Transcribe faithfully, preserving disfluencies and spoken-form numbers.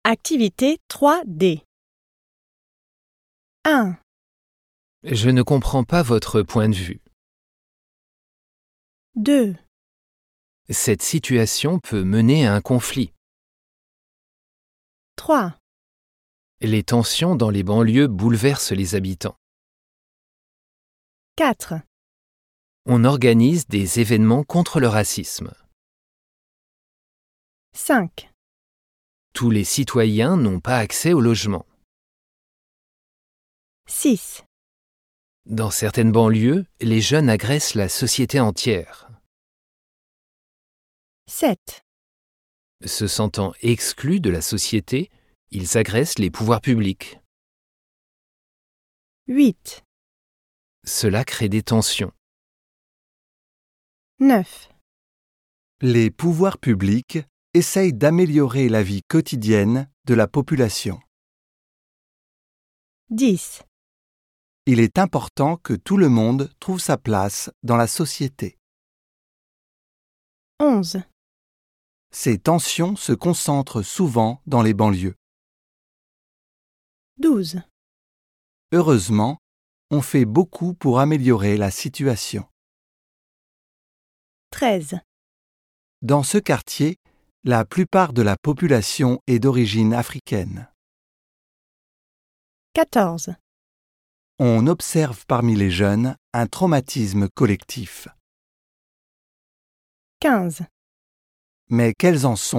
Activité trois D. un. Je ne comprends pas votre point de vue. deux. Cette situation peut mener à un conflit. trois. Les tensions dans les banlieues bouleversent les habitants. quatre. On organise des événements contre le racisme. cinq. Tous les citoyens n'ont pas accès au logement. six. Dans certaines banlieues, les jeunes agressent la société entière. sept. Se sentant exclus de la société, ils agressent les pouvoirs publics. huit. Cela crée des tensions. neuf. Les pouvoirs publics essayent d'améliorer la vie quotidienne de la population. dix. Il est important que tout le monde trouve sa place dans la société. onze. Ces tensions se concentrent souvent dans les banlieues. douze. Heureusement, on fait beaucoup pour améliorer la situation. treize. Dans ce quartier, la plupart de la population est d'origine africaine. quatorze. On observe parmi les jeunes un traumatisme collectif. quinze. Mais quelles en sont les raisons ?